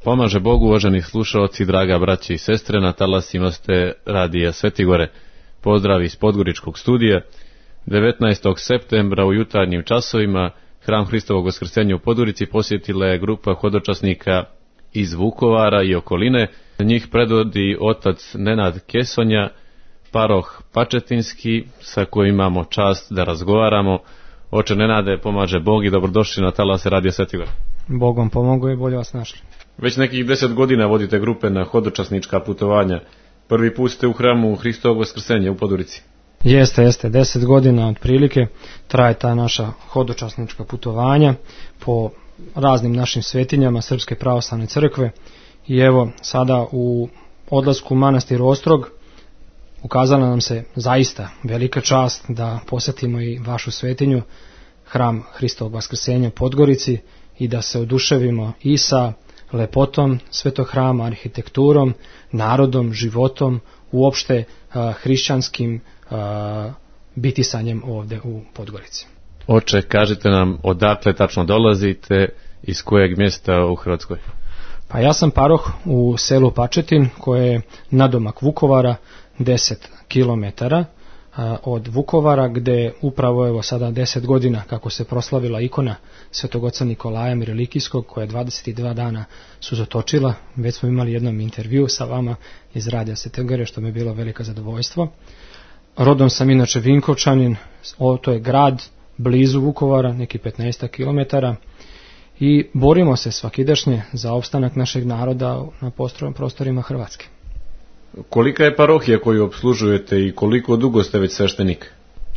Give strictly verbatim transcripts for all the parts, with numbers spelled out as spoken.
Pomaže Bogu, uvaženi slušaoci, draga braći i sestre, na talasima ste radija Svetigore. Pozdrav iz Podgoričkog studija. devetnaestog septembra u jutarnjim časovima Hram Hristovog Vaskrsenja u Podgorici posjetila je grupa hodočasnika iz Vukovara i okoline. Njih predvodi otac Nenad Kesonja, paroh Pačetinski, sa kojim imamo čast da razgovaramo. Oče Nenade, pomaže Bog i dobrodošli na talase radija Svetigore. Bogom pomogu i bolje vas našli. Već nekih deset godina vodite grupe na hodočasnička putovanja. Prvi put ste u Hramu Hristovog Vaskrsenja u Podgorici. Jeste, jeste, deset godina otprilike traje ta naša hodočasnička putovanja po raznim našim svetinjama Srpske pravoslavne crkve. I evo, sada u odlasku u manastir Ostrog ukazala nam se zaista velika čast da posjetimo i vašu svetinju, Hram Hristovog Vaskrsenja u Podgorici, i da se oduševimo i sa lepotom svetog hrama, arhitekturom, narodom, životom, uopšte a, hrišćanskim a, bitisanjem ovdje u Podgorici. Oče, kažite nam odakle tačno dolazite, iz kojeg mjesta u Hrvatskoj? Pa ja sam paroh u selu Pačetin, koje je nadomak Vukovara, deset kilometara od Vukovara, gde upravo evo sada deset godina kako se proslavila ikona Svetog oca Nikolaja Mirelikijskog, koja je dvadeset dva dana su zatočila. Već smo imali jednom intervju sa vama iz radija Svetigore, što mi je bilo veliko zadovoljstvo. Rodom sam inače Vinkovčanin, to je grad blizu Vukovara, neki petnaest kilometara, i borimo se svakidašnje za opstanak našeg naroda na prostorima Hrvatske. Kolika je parohija koju opslužujete i koliko dugo ste već sveštenik?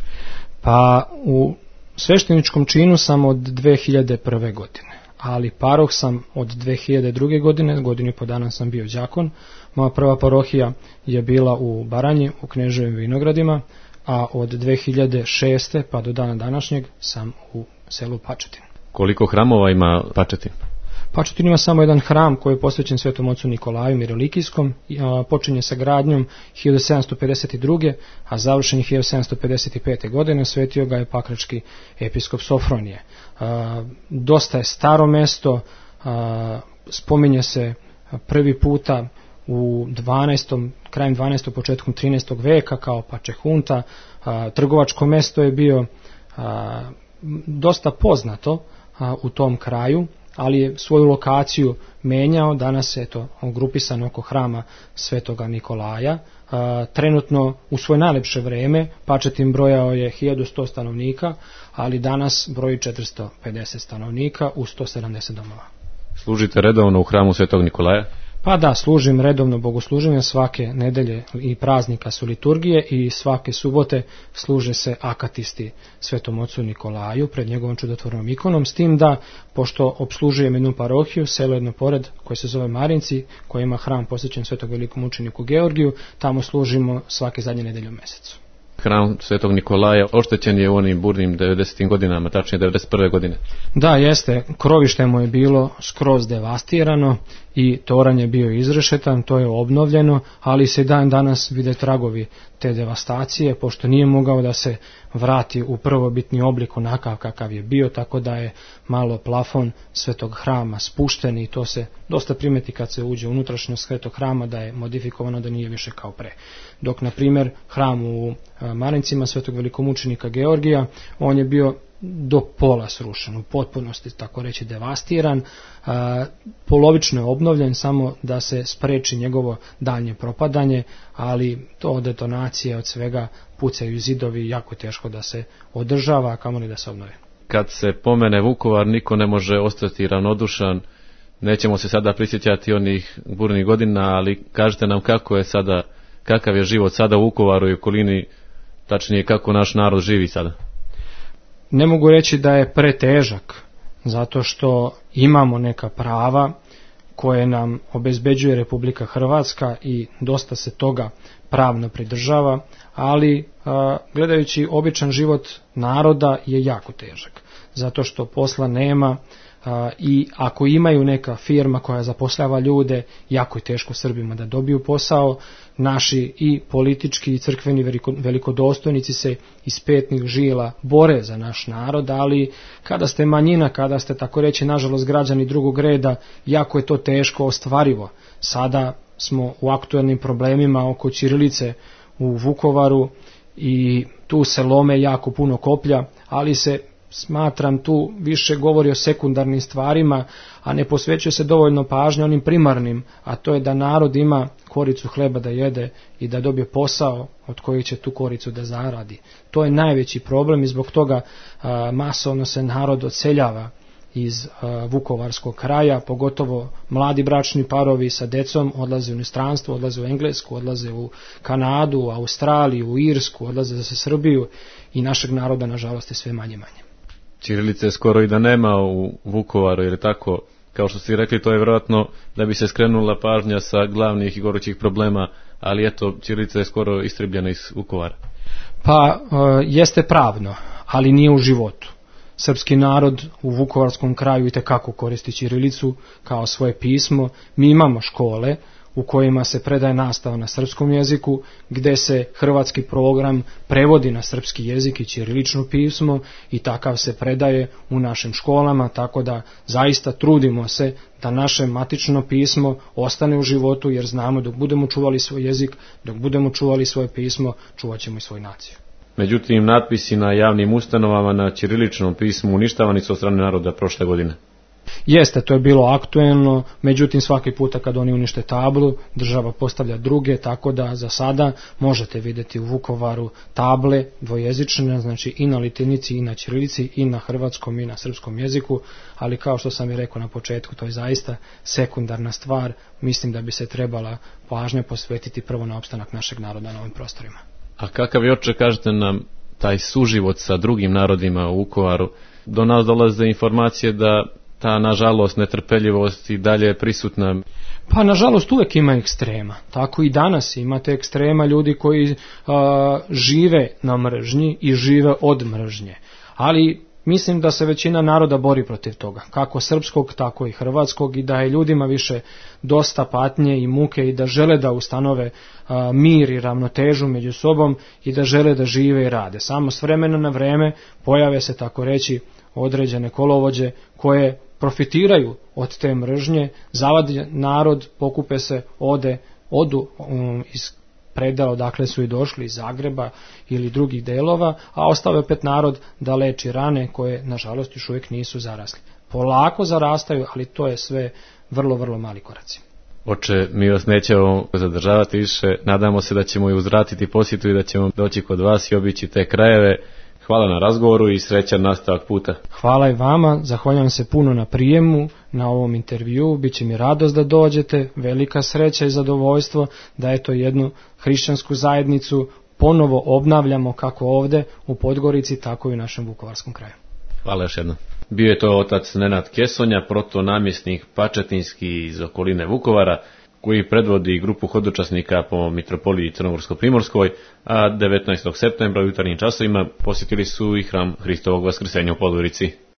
Pa u svešteničkom činu sam od dve hiljade prve. godine, ali paroh sam od dve hiljade druge. godine, godinu i po dana sam bio đakon. Moja prva parohija je bila u Baranji, u Kneževim Vinogradima, a od dve hiljade šeste. pa do dana današnjeg sam u selu Pačetin. Koliko hramova ima Pačetin? Pačetin ima samo jedan hram koji je posvećen Svetom ocu Nikolaju Mirelikijskom, počinje sa gradnjom hiljadu sedamsto pedeset druge. a završen je hiljadu sedamsto pedeset pete. godine, svetio ga je pakrački episkop Sofronije. Dosta je staro mesto, spominje se prvi puta u dvanaestom. krajem dvanaestog. početkom trinaestog. veka kao Pačehunta. Trgovačko mesto je bio dosta poznato u tom kraju, ali je svoju lokaciju menjao. Danas je to grupisan oko hrama Svetoga Nikolaja. A, trenutno u svoje najlepše vreme Pačetin brojao je hiljadu sto stanovnika, ali danas broji četiristo pedeset stanovnika u sto sedamdeset domova. Služite redovno u hramu Svetog Nikolaja? Pa da, služim redovno bogosluženja, svake nedelje i praznika su liturgije i svake subote služe se akatisti Svetom ocu Nikolaju pred njegovom čudotvornom ikonom, s tim da, pošto opslužujem jednu parohiju, selo jedno pored, koje se zove Marinci, koji ima hram posvećen Svetom velikom mučeniku Georgiju, tamo služimo svake zadnje nedelje u mjesecu. Hram Svetog Nikolaja oštećen je u onim burnim devedesetim godinama, tačnije devedeset prve. godine. Da, jeste, krovište mu je bilo skroz devastirano i toranj je bio izrešetan, to je obnovljeno, ali se dan danas vide tragovi te devastacije, pošto nije mogao da se vrati u prvobitni oblik onakav kakav je bio, tako da je malo plafon Svetog hrama spušten i to se dosta primeti kad se uđe u unutrašnjost Svetog hrama, da je modifikovano, da nije više kao pre. Dok, na primjer, hram u Marincima Svetog velikomučenika Georgija, on je bio do pola srušen, u potpunosti, tako reći, devastiran, a, polovično je obnovljen samo da se spreči njegovo daljnje propadanje, ali to od detonacije, od svega pucaju zidovi, jako teško da se održava, a kamoli da se obnovi. Kad se pomene Vukovar, niko ne može ostati ravnodušan. Nećemo se sada prisjećati onih burnih godina, ali kažite nam kako je sada, kakav je život sada u Vukovaru i okolini, tačnije kako naš narod živi sada. Ne mogu reći da je pretežak, zato što imamo neka prava koje nam obezbeđuje Republika Hrvatska i dosta se toga pravno pridržava, ali a, gledajući običan život naroda je jako težak, zato što posla nema, i ako imaju neka firma koja zapošljava ljude, jako je teško Srbima da dobiju posao. Naši i politički i crkveni velikodostojnici se iz petnih žila bore za naš narod, ali kada ste manjina, kada ste tako reći nažalost građani drugog reda, jako je to teško ostvarivo. Sada smo u aktuelnim problemima oko ćirilice u Vukovaru i tu se lome jako puno koplja, ali se smatram tu više govori o sekundarnim stvarima, a ne posvećuje se dovoljno pažnje onim primarnim, a to je da narod ima koricu hleba da jede i da dobije posao od kojeg će tu koricu da zaradi. To je najveći problem i zbog toga a, masovno se narod odseljava iz a, Vukovarskog kraja, pogotovo mladi bračni parovi sa decom odlaze u inostranstvo, odlaze u Englesku, odlaze u Kanadu, u Australiju, u Irsku, odlaze za Srbiju i našeg naroda nažalost je sve manje manje. Ćirilice skoro i da nema u Vukovaru, jer je tako, kao što ste rekli, to je vjerojatno da bi se skrenula pažnja sa glavnih i gorućih problema, ali eto, ćirilica je skoro istrebljena iz Vukovara. Pa, e, jeste pravno, ali nije u životu. Srpski narod u Vukovarskom kraju itekako koristi ćirilicu kao svoje pismo. Mi imamo škole u kojima se predaje nastava na srpskom jeziku, gde se hrvatski program prevodi na srpski jezik i ćirilično pismo i takav se predaje u našim školama, tako da zaista trudimo se da naše matično pismo ostane u životu, jer znamo dok budemo čuvali svoj jezik, dok budemo čuvali svoje pismo, čuvat ćemo i svoju naciju. Međutim, natpisi na javnim ustanovama na ćiriličnom pismu uništavani su od strane naroda prošle godine. Jeste, to je bilo aktuelno, međutim svaki puta kad oni unište tablu, država postavlja druge, tako da za sada možete vidjeti u Vukovaru table dvojezične, znači i na latinici i na ćirilici i na hrvatskom i na srpskom jeziku, ali kao što sam i rekao na početku, to je zaista sekundarna stvar. Mislim da bi se trebala pažnja posvetiti prvo na opstanak našeg naroda na ovim prostorima. A kakav je, oče, kažete nam, taj suživot sa drugim narodima u Vukovaru? Do nas dolaze informacije da ta, nažalost, netrpeljivost i dalje je prisutna. Pa, nažalost, uvek ima ekstrema. Tako i danas imate ekstrema, ljudi koji a, žive na mržnji i žive od mržnje. Ali mislim da se većina naroda bori protiv toga, kako srpskog, tako i hrvatskog, i da je ljudima više dosta patnje i muke i da žele da ustanove a, mir i ravnotežu među sobom i da žele da žive i rade. Samo s vremena na vreme pojave se, tako reći, određene kolovođe koje profitiraju od te mržnje, zavade narod, pokupe se, ode, odu um, iz predela odakle su i došli, iz Zagreba ili drugih delova, a ostave opet narod da leči rane koje, nažalost, još uvijek nisu zarasli. Polako zarastaju, ali to je sve vrlo, vrlo mali koraci. Oče, mi vas nećemo zadržavati više, nadamo se da ćemo i uzvratiti posjetu i da ćemo doći kod vas i obići te krajeve. Hvala na razgovoru i srećan nastavak puta. Hvala i vama, zahvaljujem se puno na prijemu, na ovom intervju, bit će mi radost da dođete, velika sreća i zadovoljstvo da eto jednu hrišćansku zajednicu ponovo obnavljamo kako ovde u Podgorici, tako i u našem Vukovarskom kraju. Hvala još jednom. Bio je to otac Nenad Kesonja, protonamjesnik Pačetinski iz okoline Vukovara, koji predvodi grupu hodočasnika po mitropoliji Crnogorsko-Primorskoj, a devetnaestog septembra u jutarnjim časovima posjetili su i hram Hristovog Vaskrsenja u Podgorici.